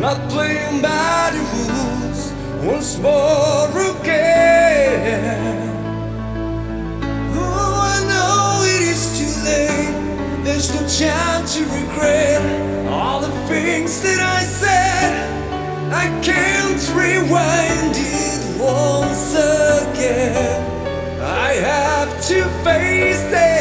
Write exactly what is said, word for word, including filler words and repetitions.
not playing by the rules once more again. Oh, I know it is too late. There's no time to regret all the things that I said. I can't rewind it once again. I have to face it.